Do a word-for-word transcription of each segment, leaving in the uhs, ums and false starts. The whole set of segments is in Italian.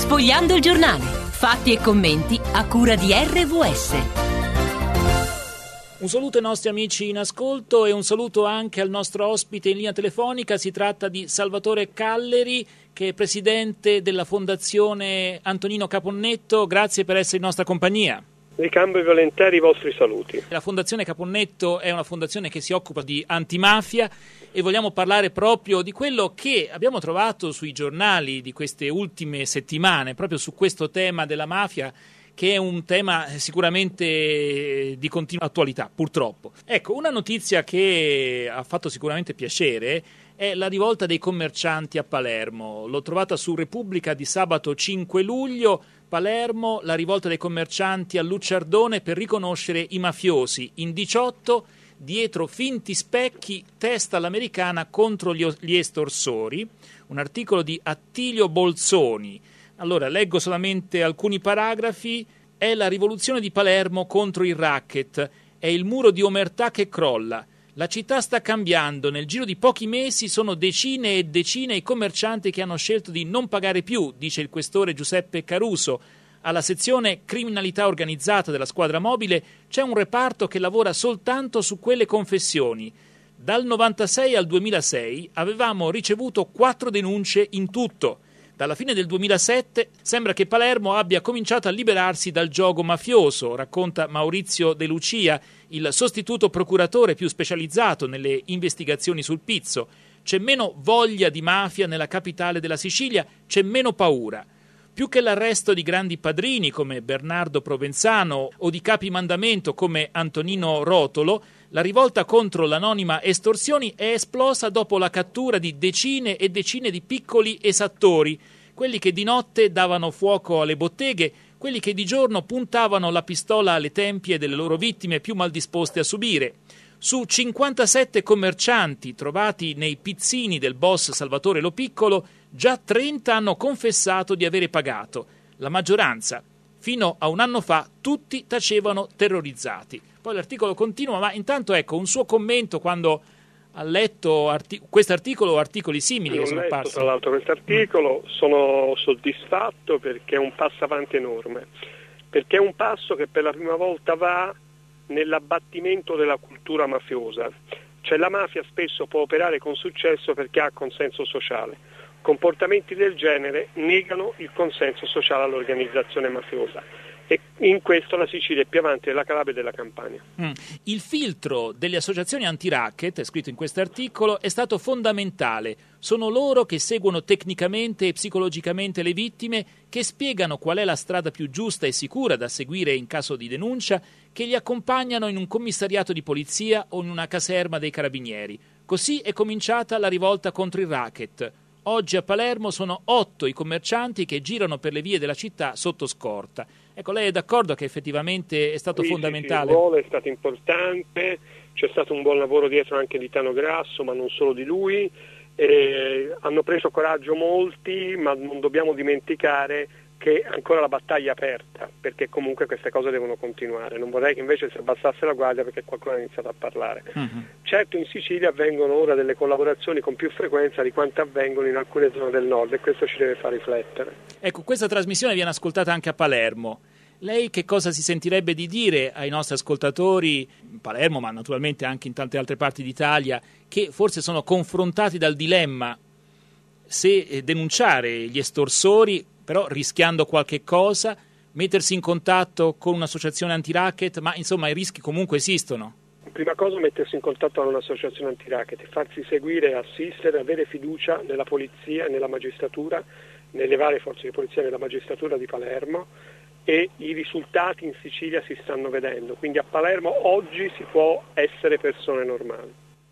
Sfogliando il giornale. Fatti e commenti a cura di R V S. Un saluto ai nostri amici in ascolto e un saluto anche al nostro ospite in linea telefonica. Si tratta di Salvatore Calleri, che è presidente della Fondazione Antonino Caponnetto. Grazie per essere in nostra compagnia. Ricambio volentieri i vostri saluti. La Fondazione Caponnetto è una fondazione che si occupa di antimafia e vogliamo parlare proprio di quello che abbiamo trovato sui giornali di queste ultime settimane, proprio su questo tema della mafia, che è un tema sicuramente di continua attualità, purtroppo. Ecco, una notizia che ha fatto sicuramente piacere è la rivolta dei commercianti a Palermo. L'ho trovata su Repubblica di sabato cinque luglio. Palermo, la rivolta dei commercianti a Lucciardone per riconoscere i mafiosi. In diciotto, dietro finti specchi, testa all'americana contro gli estorsori. Un articolo di Attilio Bolzoni. Allora, leggo solamente alcuni paragrafi. È la rivoluzione di Palermo contro il racket. È il muro di omertà che crolla. La città sta cambiando, nel giro di pochi mesi sono decine e decine i commercianti che hanno scelto di non pagare più, dice il questore Giuseppe Caruso. Alla sezione criminalità organizzata della squadra mobile c'è un reparto che lavora soltanto su quelle confessioni. Dal novantasei al duemilasei avevamo ricevuto quattro denunce in tutto. Dalla fine del duemilasette sembra che Palermo abbia cominciato a liberarsi dal giogo mafioso, racconta Maurizio De Lucia, il sostituto procuratore più specializzato nelle investigazioni sul pizzo. C'è meno voglia di mafia nella capitale della Sicilia, c'è meno paura. Più che l'arresto di grandi padrini come Bernardo Provenzano o di capi mandamento come Antonino Rotolo, la rivolta contro l'anonima estorsioni è esplosa dopo la cattura di decine e decine di piccoli esattori, quelli che di notte davano fuoco alle botteghe, quelli che di giorno puntavano la pistola alle tempie delle loro vittime più maldisposte a subire. Su cinquantasette commercianti trovati nei pizzini del boss Salvatore Lo Piccolo, già trenta hanno confessato di avere pagato. La maggioranza. Fino a un anno fa tutti tacevano terrorizzati. Poi l'articolo continua, ma intanto ecco un suo commento quando ha letto arti- questo articolo o articoli simili. Io che sono ho letto apparsi. tra l'altro questo articolo, mm. sono soddisfatto perché è un passo avanti enorme, perché è un passo che per la prima volta va nell'abbattimento della cultura mafiosa. Cioè la mafia spesso può operare con successo perché ha consenso sociale. Comportamenti del genere negano il consenso sociale all'organizzazione mafiosa e in questo la Sicilia è più avanti della Calabria e della Campania. Mm. Il filtro delle associazioni anti-racket, è scritto in questo articolo, è stato fondamentale. Sono loro che seguono tecnicamente e psicologicamente le vittime, che spiegano qual è la strada più giusta e sicura da seguire in caso di denuncia, che li accompagnano in un commissariato di polizia o in una caserma dei carabinieri. Così è cominciata la rivolta contro il racket. Oggi a Palermo sono otto i commercianti che girano per le vie della città sotto scorta. Ecco, lei è d'accordo che effettivamente è stato sì, fondamentale? Sì, sì, il ruolo è stato importante, c'è stato un buon lavoro dietro anche di Tano Grasso, ma non solo di lui. Eh, hanno preso coraggio molti, ma non dobbiamo dimenticare che ancora la battaglia è aperta, perché comunque queste cose devono continuare. Non vorrei che invece si abbassasse la guardia perché qualcuno ha iniziato a parlare. Uh-huh. Certo, in Sicilia avvengono ora delle collaborazioni con più frequenza di quante avvengono in alcune zone del nord e questo ci deve far riflettere. Ecco, questa trasmissione viene ascoltata anche a Palermo. Lei che cosa si sentirebbe di dire ai nostri ascoltatori in Palermo, ma naturalmente anche in tante altre parti d'Italia, che forse sono confrontati dal dilemma se denunciare gli estorsori, però rischiando qualche cosa, mettersi in contatto con un'associazione anti-racket, ma insomma i rischi comunque esistono? Prima cosa mettersi in contatto con un'associazione anti-racket, farsi seguire e assistere, avere fiducia nella polizia e nella magistratura, nelle varie forze di polizia e nella magistratura di Palermo, e i risultati in Sicilia si stanno vedendo, quindi a Palermo oggi si può essere persone normali.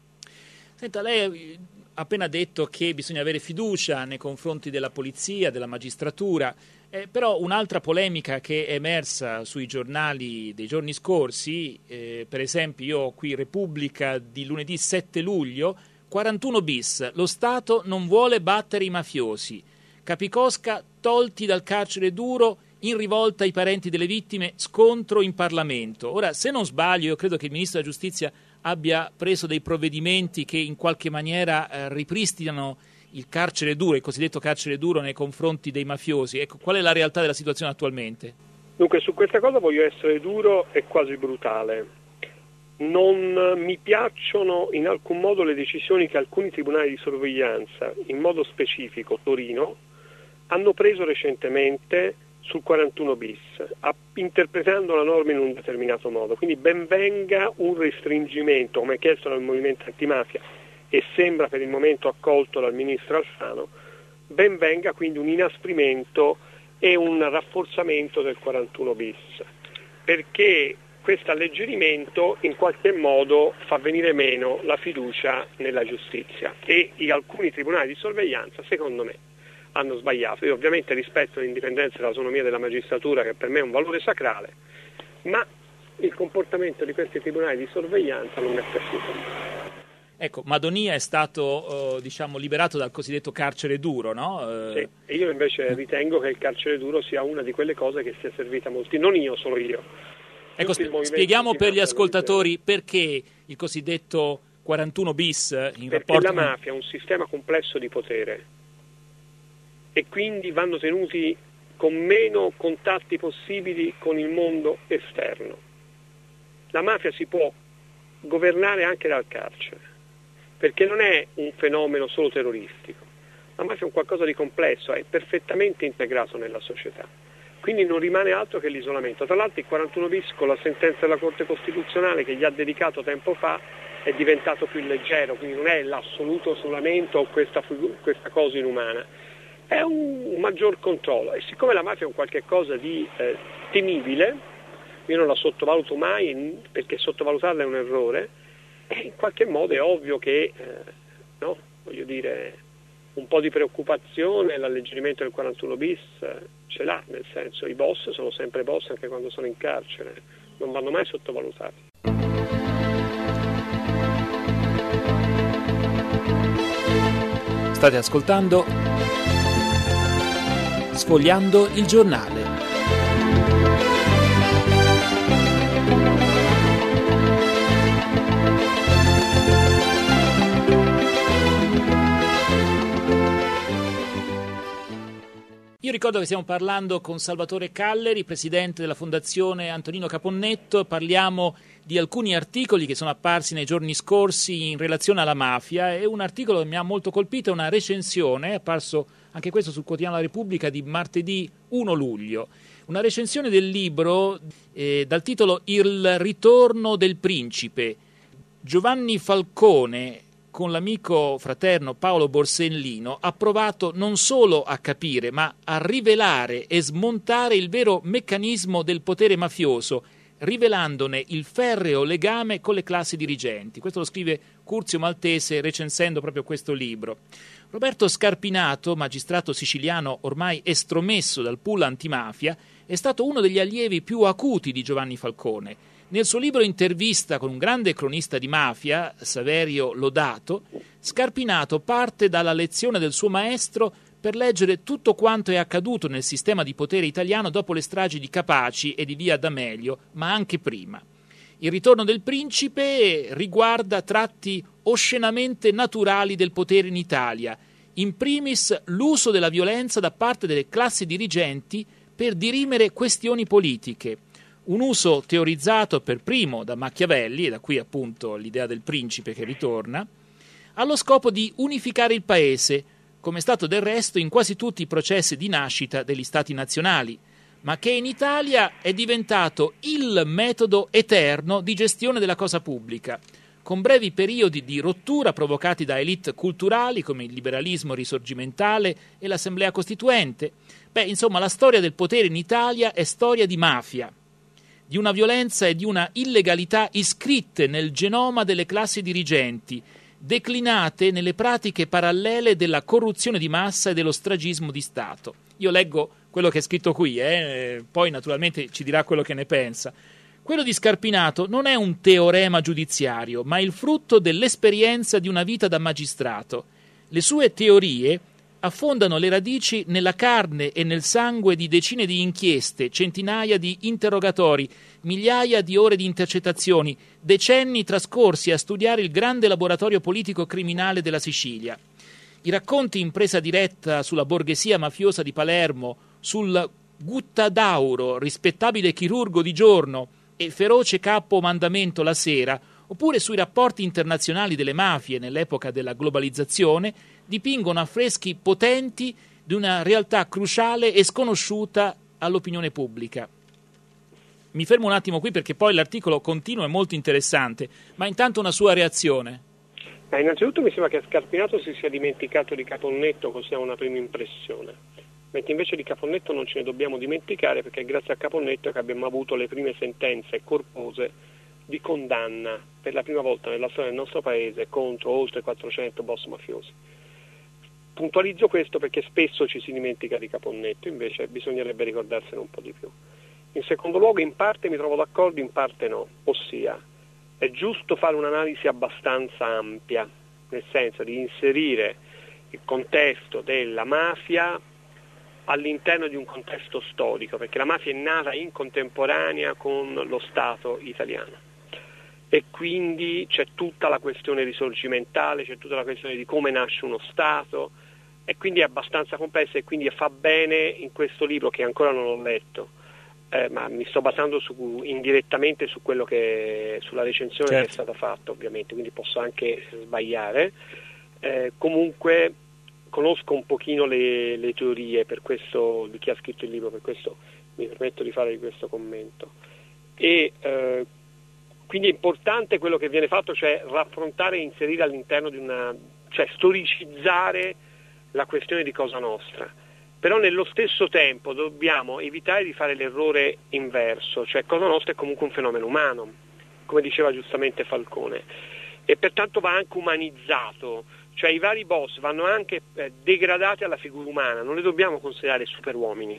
Senta, lei ha appena detto che bisogna avere fiducia nei confronti della polizia, della magistratura, eh, però un'altra polemica che è emersa sui giornali dei giorni scorsi, eh, per esempio io ho qui Repubblica di lunedì sette luglio, quarantuno bis, lo Stato non vuole battere i mafiosi, Capicosca tolti dal carcere duro, in rivolta ai parenti delle vittime, scontro in Parlamento. Ora, se non sbaglio, io credo che il Ministro della Giustizia abbia preso dei provvedimenti che in qualche maniera eh, ripristinano il carcere duro, il cosiddetto carcere duro nei confronti dei mafiosi. Ecco, qual è la realtà della situazione attualmente? Dunque, su questa cosa voglio essere duro e quasi brutale. Non mi piacciono in alcun modo le decisioni che alcuni tribunali di sorveglianza, in modo specifico Torino, hanno preso recentemente sul quarantuno bis, interpretando la norma in un determinato modo. Quindi ben venga un restringimento, come chiesto dal Movimento Antimafia e sembra per il momento accolto dal Ministro Alfano, ben venga quindi un inasprimento e un rafforzamento del quarantuno bis, perché questo alleggerimento in qualche modo fa venire meno la fiducia nella giustizia e alcuni tribunali di sorveglianza, secondo me, hanno sbagliato. Io ovviamente rispetto l'indipendenza e l'autonomia della magistratura, che per me è un valore sacrale, ma il comportamento di questi tribunali di sorveglianza non mi è piaciuto. Ecco, Madonia è stato, eh, diciamo, liberato dal cosiddetto carcere duro, no? Eh... Sì, e io invece ritengo che il carcere duro sia una di quelle cose che sia servita a molti, non io, solo io. Ecco, sp- spieghiamo per gli ascoltatori perché il cosiddetto quarantuno bis in perché rapporto... la mafia è un sistema complesso di potere e quindi vanno tenuti con meno contatti possibili con il mondo esterno. La mafia si può governare anche dal carcere, perché non è un fenomeno solo terroristico. La mafia è un qualcosa di complesso, è perfettamente integrato nella società. Quindi non rimane altro che l'isolamento. Tra l'altro il quarantuno bis, con la sentenza della Corte Costituzionale che gli ha dedicato tempo fa, è diventato più leggero, quindi non è l'assoluto isolamento o questa, questa cosa inumana, è un, un maggior controllo. E siccome la mafia è un qualche cosa di eh, temibile, io non la sottovaluto mai, perché sottovalutarla è un errore, e in qualche modo è ovvio che, eh, no, voglio dire, un po' di preoccupazione, l'alleggerimento del quarantuno bis ce l'ha, nel senso i boss sono sempre boss anche quando sono in carcere, non vanno mai sottovalutati. State ascoltando Sfogliando il giornale. Io ricordo che stiamo parlando con Salvatore Calleri, presidente della Fondazione Antonino Caponnetto. Parliamo di alcuni articoli che sono apparsi nei giorni scorsi in relazione alla mafia, e un articolo che mi ha molto colpito è una recensione, è apparso anche questo sul quotidiano La Repubblica di martedì primo luglio. Una recensione del libro eh, dal titolo Il ritorno del principe. Giovanni Falcone, con l'amico fraterno Paolo Borsellino, ha provato non solo a capire, ma a rivelare e smontare il vero meccanismo del potere mafioso, rivelandone il ferreo legame con le classi dirigenti. Questo lo scrive Curzio Maltese recensendo proprio questo libro. Roberto Scarpinato, magistrato siciliano ormai estromesso dal pool antimafia, è stato uno degli allievi più acuti di Giovanni Falcone. Nel suo libro Intervista con un grande cronista di mafia, Saverio Lodato, Scarpinato parte dalla lezione del suo maestro per leggere tutto quanto è accaduto nel sistema di potere italiano dopo le stragi di Capaci e di Via D'Amelio, ma anche prima. Il ritorno del principe riguarda tratti oscenamente naturali del potere in Italia, in primis l'uso della violenza da parte delle classi dirigenti per dirimere questioni politiche. Un uso teorizzato per primo da Machiavelli, e da qui appunto l'idea del principe che ritorna, allo scopo di unificare il paese, come è stato del resto in quasi tutti i processi di nascita degli stati nazionali, ma che in Italia è diventato il metodo eterno di gestione della cosa pubblica, con brevi periodi di rottura provocati da elite culturali come il liberalismo risorgimentale e l'Assemblea Costituente. Beh, insomma, la storia del potere in Italia è storia di mafia, di una violenza e di una illegalità iscritte nel genoma delle classi dirigenti, declinate nelle pratiche parallele della corruzione di massa e dello stragismo di Stato. Io leggo quello che è scritto qui, eh? Poi naturalmente ci dirà quello che ne pensa. Quello di Scarpinato non è un teorema giudiziario, ma il frutto dell'esperienza di una vita da magistrato. Le sue teorie affondano le radici nella carne e nel sangue di decine di inchieste, centinaia di interrogatori, migliaia di ore di intercettazioni, decenni trascorsi a studiare il grande laboratorio politico criminale della Sicilia. I racconti in presa diretta sulla borghesia mafiosa di Palermo, sul Guttadauro, rispettabile chirurgo di giorno e feroce capo mandamento la sera, oppure sui rapporti internazionali delle mafie nell'epoca della globalizzazione, dipingono affreschi potenti di una realtà cruciale e sconosciuta all'opinione pubblica. Mi fermo un attimo qui perché poi l'articolo continua, è molto interessante, ma intanto una sua reazione. Eh, innanzitutto mi sembra che Scarpinato si sia dimenticato di Caponnetto, così ha una prima impressione, mentre invece di Caponnetto non ce ne dobbiamo dimenticare, perché è grazie a Caponnetto che abbiamo avuto le prime sentenze corpose di condanna per la prima volta nella storia del nostro paese contro oltre quattrocento boss mafiosi. Puntualizzo questo perché spesso ci si dimentica di Caponnetto, invece bisognerebbe ricordarsene un po' di più. In secondo luogo, in parte mi trovo d'accordo, in parte no, ossia è giusto fare un'analisi abbastanza ampia, nel senso di inserire il contesto della mafia all'interno di un contesto storico, perché la mafia è nata in contemporanea con lo Stato italiano e quindi c'è tutta la questione risorgimentale, c'è tutta la questione di come nasce uno Stato, e quindi è abbastanza complessa, e quindi fa bene in questo libro, che ancora non ho letto, eh, ma mi sto basando su, indirettamente su quello che sulla recensione certo. che è stata fatta, ovviamente, quindi posso anche sbagliare. Eh, comunque conosco un pochino le, le teorie per questo, di chi ha scritto il libro, per questo mi permetto di fare questo commento. E eh, quindi è importante quello che viene fatto, cioè raffrontare e inserire all'interno di una, cioè storicizzare la questione di Cosa Nostra. Però nello stesso tempo dobbiamo evitare di fare l'errore inverso, cioè Cosa Nostra è comunque un fenomeno umano, come diceva giustamente Falcone, e pertanto va anche umanizzato, cioè i vari boss vanno anche eh, degradati alla figura umana, non li dobbiamo considerare superuomini,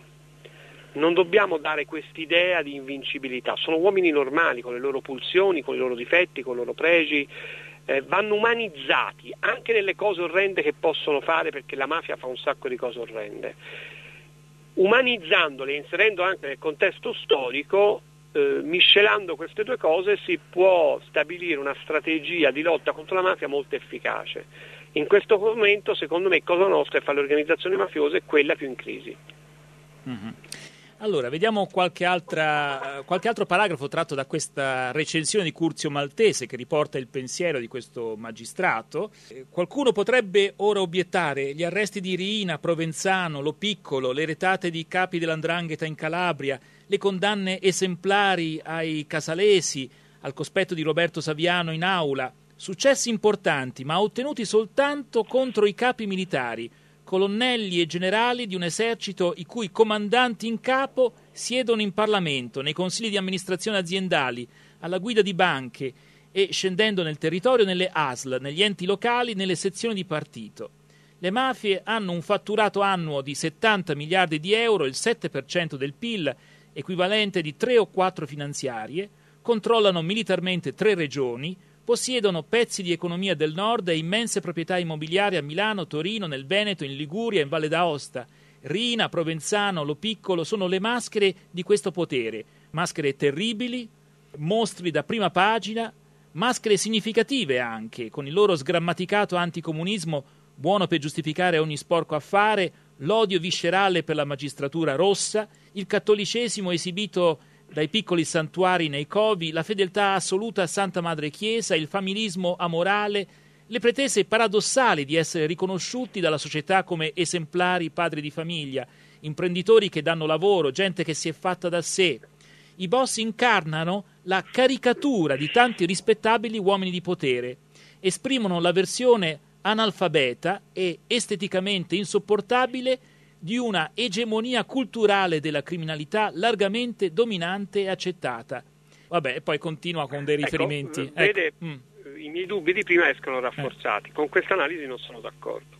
non dobbiamo dare quest'idea di invincibilità, sono uomini normali con le loro pulsioni, con i loro difetti, con i loro pregi, eh, vanno umanizzati anche nelle cose orrende che possono fare, perché la mafia fa un sacco di cose orrende. Umanizzandole e inserendo anche nel contesto storico, eh, miscelando queste due cose, si può stabilire una strategia di lotta contro la mafia molto efficace. In questo momento, secondo me, Cosa Nostra e fra le organizzazioni mafiose è quella più in crisi. Mm-hmm. Allora, vediamo qualche, altra, qualche altro paragrafo tratto da questa recensione di Curzio Maltese, che riporta il pensiero di questo magistrato. Eh, qualcuno potrebbe ora obiettare: gli arresti di Riina, Provenzano, Lo Piccolo, le retate di capi dell'Andrangheta in Calabria, le condanne esemplari ai casalesi, al cospetto di Roberto Saviano in aula, successi importanti ma ottenuti soltanto contro i capi militari, colonnelli e generali di un esercito i cui comandanti in capo siedono in Parlamento, nei consigli di amministrazione aziendali, alla guida di banche e, scendendo nel territorio, nelle A S L, negli enti locali, nelle sezioni di partito. Le mafie hanno un fatturato annuo di settanta miliardi di euro, il sette per cento del P I L, equivalente di tre o quattro finanziarie, controllano militarmente tre regioni, possiedono pezzi di economia del nord e immense proprietà immobiliari a Milano, Torino, nel Veneto, in Liguria e in Valle d'Aosta. Riina, Provenzano, Lo Piccolo sono le maschere di questo potere, maschere terribili, mostri da prima pagina, maschere significative anche, con il loro sgrammaticato anticomunismo buono per giustificare ogni sporco affare, l'odio viscerale per la magistratura rossa, il cattolicesimo esibito dai piccoli santuari nei covi, la fedeltà assoluta a Santa Madre Chiesa, il familismo amorale, le pretese paradossali di essere riconosciuti dalla società come esemplari padri di famiglia, imprenditori che danno lavoro, gente che si è fatta da sé. I boss incarnano la caricatura di tanti rispettabili uomini di potere, esprimono la versione analfabeta e esteticamente insopportabile di una egemonia culturale della criminalità largamente dominante e accettata. Vabbè, e poi continua con dei riferimenti. Ecco, vede, ecco. mm. I miei dubbi di prima escono rafforzati. Eh. Con questa analisi non sono d'accordo.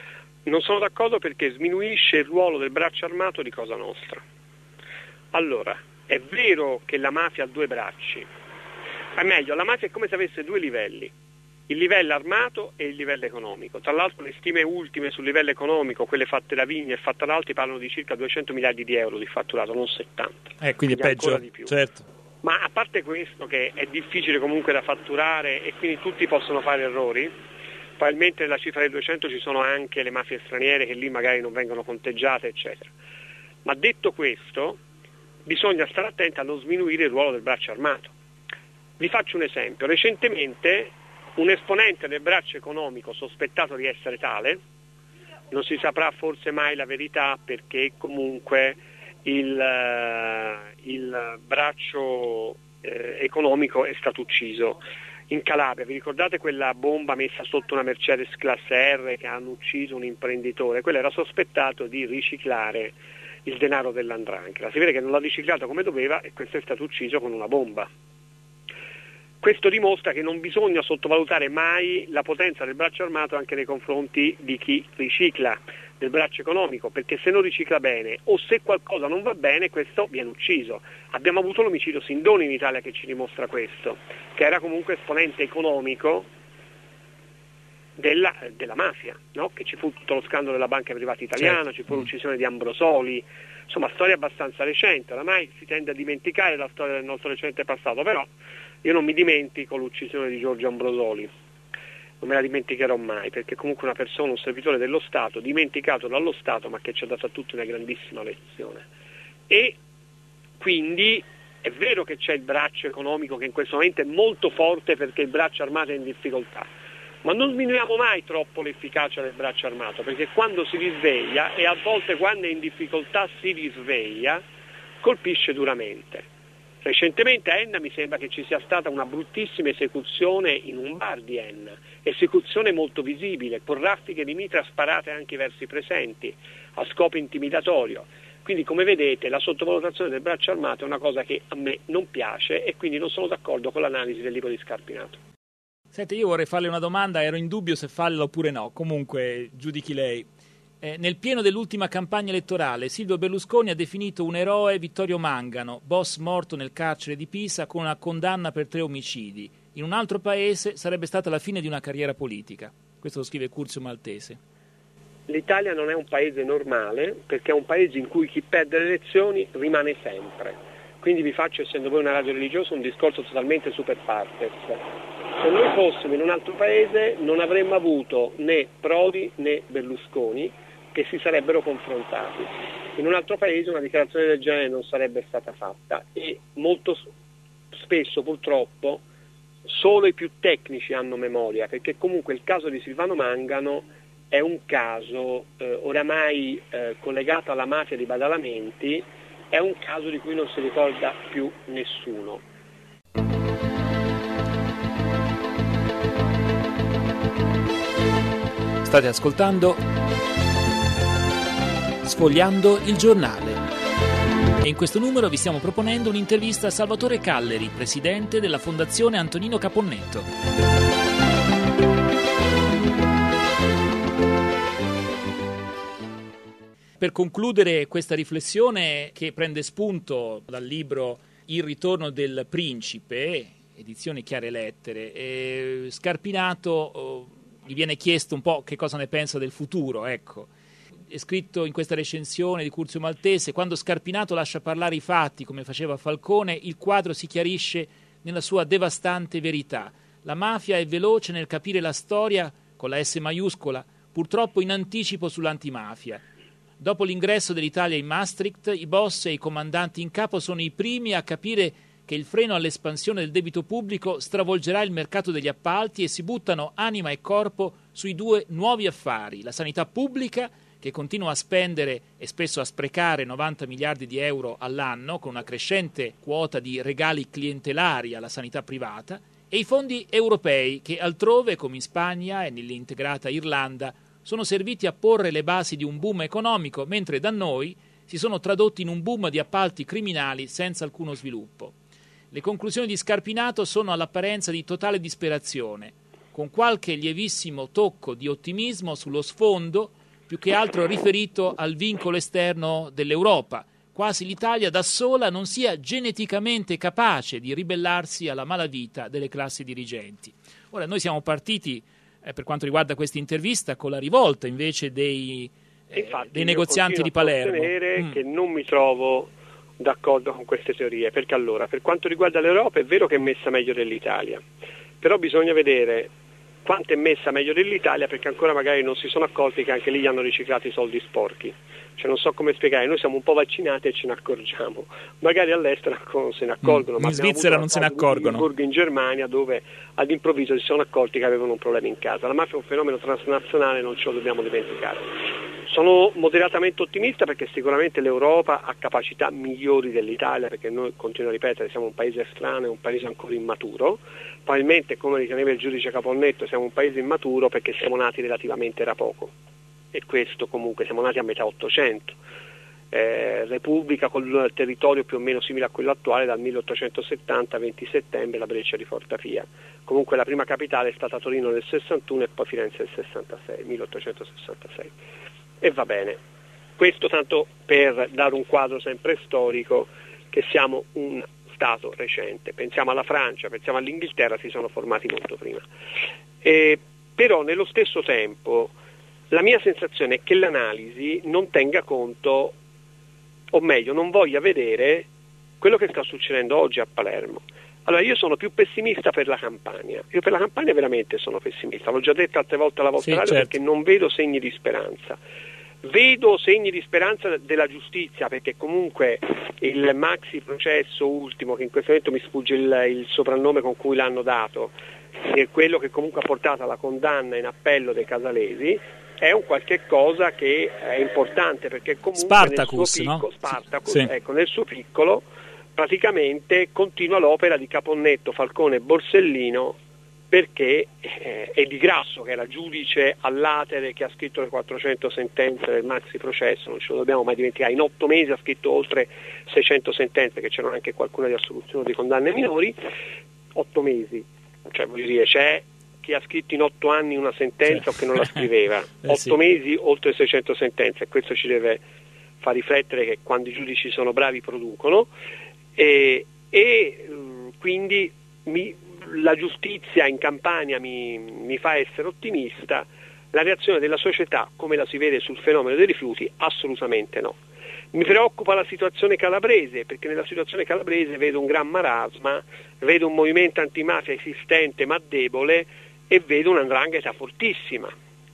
Non sono d'accordo perché sminuisce il ruolo del braccio armato di Cosa Nostra. Allora, è vero che la mafia ha due bracci. È meglio, la mafia è come se avesse due livelli. Il livello armato e il livello economico. Tra l'altro le stime ultime sul livello economico, quelle fatte da Vigna e fatte da altri, parlano di circa duecento miliardi di euro di fatturato, non settanta. Eh, quindi, quindi è peggio, di più. Certo. Ma a parte questo, che è difficile comunque da fatturare e quindi tutti possono fare errori, probabilmente nella cifra dei duecento ci sono anche le mafie straniere che lì magari non vengono conteggiate, eccetera. Ma detto questo, bisogna stare attenti a non sminuire il ruolo del braccio armato. Vi faccio un esempio. Recentemente un esponente del braccio economico sospettato di essere tale, non si saprà forse mai la verità perché comunque il, il braccio eh, economico è stato ucciso in Calabria. Vi ricordate quella bomba messa sotto una Mercedes classe R che hanno ucciso un imprenditore? Quello era sospettato di riciclare il denaro dell'Andrangheta. Si vede che non l'ha riciclato come doveva e questo è stato ucciso con una bomba. Questo dimostra che non bisogna sottovalutare mai la potenza del braccio armato anche nei confronti di chi ricicla del braccio economico, perché se non ricicla bene o se qualcosa non va bene, questo viene ucciso. Abbiamo avuto l'omicidio Sindoni in Italia che ci dimostra questo, che era comunque esponente economico della, della mafia, no? Che ci fu tutto lo scandalo della banca privata italiana, certo. Ci fu l'uccisione di Ambrosoli, insomma storia abbastanza recente, oramai si tende a dimenticare la storia del nostro recente passato, però io non mi dimentico l'uccisione di Giorgio Ambrosoli, non me la dimenticherò mai, perché comunque una persona, un servitore dello Stato, dimenticato dallo Stato, ma che ci ha dato a tutti una grandissima lezione. E quindi è vero che c'è il braccio economico che in questo momento è molto forte perché il braccio armato è in difficoltà, ma non sminuiamo mai troppo l'efficacia del braccio armato, perché quando si risveglia, e a volte quando è in difficoltà si risveglia, colpisce duramente. Recentemente a Enna mi sembra che ci sia stata una bruttissima esecuzione in un bar di Enna, esecuzione molto visibile, con raffiche di mitra sparate anche verso i presenti, a scopo intimidatorio. Quindi come vedete la sottovalutazione del braccio armato è una cosa che a me non piace e quindi non sono d'accordo con l'analisi del libro di Scarpinato. Senti, io vorrei farle una domanda, ero in dubbio se farla oppure no, comunque giudichi lei. Eh, nel pieno dell'ultima campagna elettorale Silvio Berlusconi ha definito un eroe Vittorio Mangano, boss morto nel carcere di Pisa con una condanna per tre omicidi. In un altro paese sarebbe stata la fine di una carriera politica. Questo lo scrive Curzio Maltese. L'Italia non è un paese normale perché è un paese in cui chi perde le elezioni rimane sempre. Quindi vi faccio, essendo voi una radio religiosa, un discorso totalmente super partes. Se noi fossimo in un altro paese non avremmo avuto né Prodi né Berlusconi che si sarebbero confrontati. In un altro paese una dichiarazione del genere non sarebbe stata fatta e molto spesso purtroppo solo i più tecnici hanno memoria, perché comunque il caso di Silvano Mangano è un caso eh, oramai eh, collegato alla mafia di Badalamenti, è un caso di cui non si ricorda più nessuno. State ascoltando Sfogliando il giornale e in questo numero vi stiamo proponendo un'intervista a Salvatore Calleri, presidente della Fondazione Antonino Caponnetto. Per concludere questa riflessione che prende spunto dal libro Il ritorno del principe, edizione Chiare Lettere, eh, Scarpinato oh, gli viene chiesto un po' che cosa ne pensa del futuro, ecco. È scritto in questa recensione di Curzio Maltese: quando Scarpinato lascia parlare i fatti come faceva Falcone, il quadro si chiarisce nella sua devastante verità. La mafia è veloce nel capire la storia con la S maiuscola, purtroppo in anticipo sull'antimafia. Dopo l'ingresso dell'Italia in Maastricht, i boss e i comandanti in capo sono i primi a capire che il freno all'espansione del debito pubblico stravolgerà il mercato degli appalti e si buttano anima e corpo sui due nuovi affari: la sanità pubblica, che continua a spendere e spesso a sprecare novanta miliardi di euro all'anno, con una crescente quota di regali clientelari alla sanità privata, e i fondi europei, che altrove, come in Spagna e nell'integrata Irlanda, sono serviti a porre le basi di un boom economico, mentre da noi si sono tradotti in un boom di appalti criminali senza alcuno sviluppo. Le conclusioni di Scarpinato sono all'apparenza di totale disperazione, con qualche lievissimo tocco di ottimismo sullo sfondo, più che altro riferito al vincolo esterno dell'Europa. Quasi l'Italia da sola non sia geneticamente capace di ribellarsi alla malavita delle classi dirigenti. Ora, noi siamo partiti, eh, per quanto riguarda questa intervista, con la rivolta invece dei, eh, Infatti, dei negozianti di Palermo. Devo sostenere mm. che non mi trovo d'accordo con queste teorie, perché allora, per quanto riguarda l'Europa, è vero che è messa meglio dell'Italia, però bisogna vedere quanto è messa meglio dell'Italia, perché ancora magari non si sono accorti che anche lì gli hanno riciclato i soldi sporchi. Cioè non so come spiegare, noi siamo un po' vaccinati e ce ne accorgiamo, magari all'estero non se ne accorgono. Mm, ma in Svizzera non se ne accorgono. In, in Germania, dove all'improvviso si sono accorti che avevano un problema in casa. La mafia è un fenomeno transnazionale, non ce lo dobbiamo dimenticare. Sono moderatamente ottimista perché sicuramente l'Europa ha capacità migliori dell'Italia, perché noi, continuo a ripetere, siamo un paese estraneo, un paese ancora immaturo. Probabilmente, come riteneva il giudice Caponnetto, siamo un paese immaturo perché siamo nati relativamente da poco. E questo comunque, siamo nati a metà Ottocento, eh, Repubblica con il territorio più o meno simile a quello attuale dal milleottocentosettanta, venti settembre, la Breccia di Fortafia. Comunque la prima capitale è stata Torino nel sessantuno e poi Firenze nel sessantasei, milleottocentosessantasei. E va bene, questo tanto per dare un quadro sempre storico che siamo un Stato recente. Pensiamo alla Francia, pensiamo all'Inghilterra, si sono formati molto prima. E, però nello stesso tempo la mia sensazione è che l'analisi non tenga conto, o meglio, non voglia vedere quello che sta succedendo oggi a Palermo. Allora io sono più pessimista per la Campania, io per la Campania veramente sono pessimista, l'ho già detto altre volte alla vostra sì, radio, certo. Perché non vedo segni di speranza. Vedo segni di speranza della giustizia, perché comunque il maxi processo ultimo, che in questo momento mi sfugge il, il soprannome con cui l'hanno dato, è quello che comunque ha portato alla condanna in appello dei casalesi, è un qualche cosa che è importante, perché comunque Spartacus, nel suo piccolo, no? Spartacus, sì. ecco, nel suo piccolo praticamente continua l'opera di Caponnetto, Falcone e Borsellino, perché eh, è Di Grasso, che era giudice all'atere, che ha scritto le quattrocento sentenze del maxi processo, non ce lo dobbiamo mai dimenticare. In otto mesi ha scritto oltre seicento sentenze, che c'erano anche qualcuna di assoluzione di condanne minori. Otto mesi, cioè voglio dire, c'è chi ha scritto in otto anni una sentenza, cioè, o che non la scriveva. eh, otto sì. mesi, oltre seicento sentenze, e questo ci deve far riflettere che quando i giudici sono bravi producono, e, e quindi mi, la giustizia in Campania mi, mi fa essere ottimista. La reazione della società, come la si vede sul fenomeno dei rifiuti, assolutamente no. Mi preoccupa la situazione calabrese, perché nella situazione calabrese vedo un gran marasma, vedo un movimento antimafia esistente ma debole, e vedo una 'ndrangheta fortissima.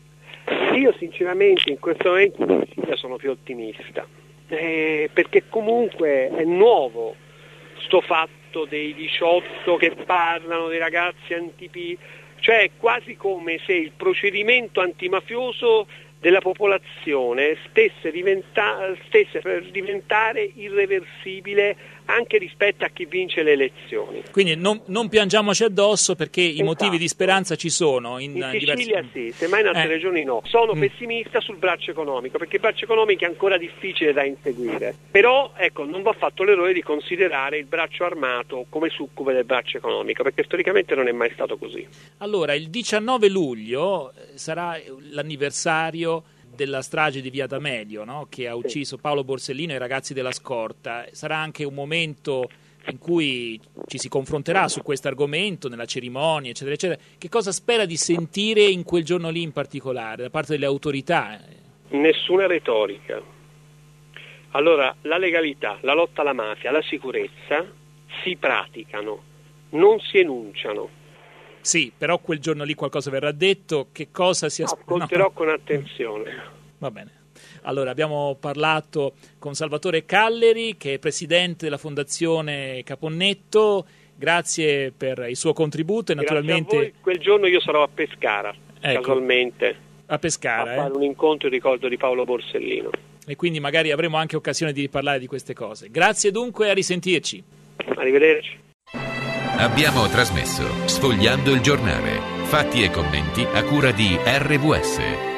Io sinceramente in questo momento in Sicilia sono più ottimista, eh, perché comunque è nuovo sto fatto dei diciotto che parlano dei ragazzi antipi, cioè è quasi come se il procedimento antimafioso della popolazione stesse, diventa, stesse per diventare irreversibile anche rispetto a chi vince le elezioni. Quindi non, non piangiamoci addosso, perché i esatto. motivi di speranza ci sono in, in diversi... Sicilia sì, semmai in altre eh. regioni no. Sono mm. pessimista sul braccio economico, perché il braccio economico è ancora difficile da inseguire, però ecco, non va fatto l'errore di considerare il braccio armato come succube del braccio economico, perché storicamente non è mai stato così. Allora, il diciannove luglio sarà l'anniversario della strage di Via D'Amelio, no? Che ha ucciso Paolo Borsellino e i ragazzi della scorta. Sarà anche un momento in cui ci si confronterà su questo argomento, nella cerimonia, eccetera, eccetera. Che cosa spera di sentire in quel giorno lì in particolare, da parte delle autorità? Nessuna retorica. Allora, la legalità, la lotta alla mafia, la sicurezza si praticano, non si enunciano. Sì, però quel giorno lì qualcosa verrà detto, che cosa si aspetta? Ascolterò no. con attenzione. Va bene. Allora, abbiamo parlato con Salvatore Calleri, che è presidente della Fondazione Caponnetto. Grazie per il suo contributo e naturalmente... Grazie a voi. Quel giorno io sarò a Pescara, ecco, casualmente. A Pescara, a fare eh? un incontro in ricordo di Paolo Borsellino. E quindi magari avremo anche occasione di parlare di queste cose. Grazie dunque e a risentirci. Arrivederci. Abbiamo trasmesso Sfogliando il giornale, fatti e commenti a cura di R V S.